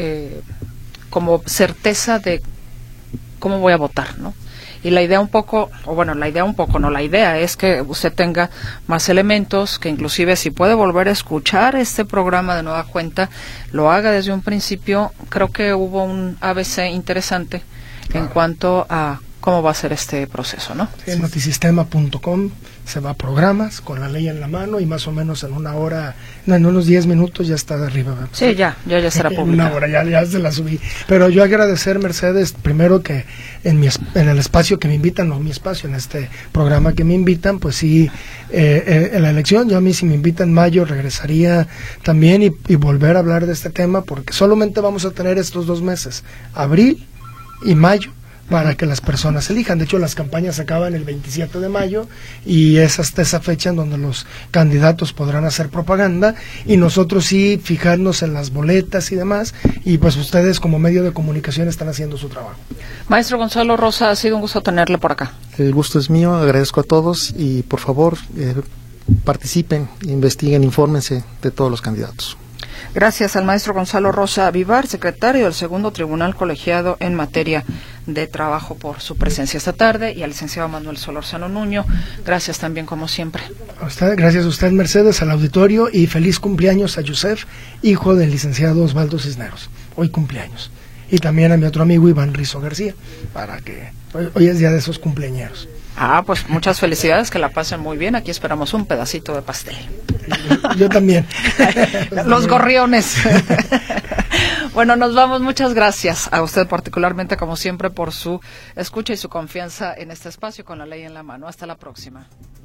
como certeza de cómo voy a votar, ¿no? Y la idea la idea es que usted tenga más elementos, que inclusive si puede volver a escuchar este programa de nueva cuenta, lo haga desde un principio. Creo que hubo un ABC interesante en cuanto a cómo va a ser este proceso, ¿no? Sí, en notisistema.com se va a programas con la ley en la mano y más o menos en una hora, en unos 10 minutos ya está de arriba. Sí, ya será público. Una hora, ya se la subí. Pero yo agradecer, Mercedes, primero que en el espacio que me invitan, no mi espacio, en este programa que me invitan, pues sí, en la elección, yo a mí si me invitan en mayo regresaría también y volver a hablar de este tema, porque solamente vamos a tener estos 2 meses, abril y mayo, para que las personas elijan. De hecho, las campañas acaban el 27 de mayo y es hasta esa fecha en donde los candidatos podrán hacer propaganda y nosotros sí fijarnos en las boletas y demás, y pues ustedes como medio de comunicación están haciendo su trabajo. Maestro Gonzalo Rosa, ha sido un gusto tenerle por acá. El gusto es mío, agradezco a todos y por favor participen, investiguen, infórmense de todos los candidatos. Gracias al maestro Gonzalo Rosa Vivar, secretario del Segundo Tribunal Colegiado en materia de trabajo, por su presencia esta tarde, y al licenciado Manuel Solórzano Nuño. Gracias también, como siempre. Gracias a usted, Mercedes, al auditorio, y feliz cumpleaños a Yusef, hijo del licenciado Osvaldo Cisneros. Hoy cumpleaños. Y también a mi otro amigo Iván Rizo García, para que hoy es día de esos cumpleañeros. Pues muchas felicidades, que la pasen muy bien. Aquí esperamos un pedacito de pastel. Yo también. Los gorriones. Bueno, nos vamos. Muchas gracias a usted particularmente, como siempre, por su escucha y su confianza en este espacio con la ley en la mano. Hasta la próxima.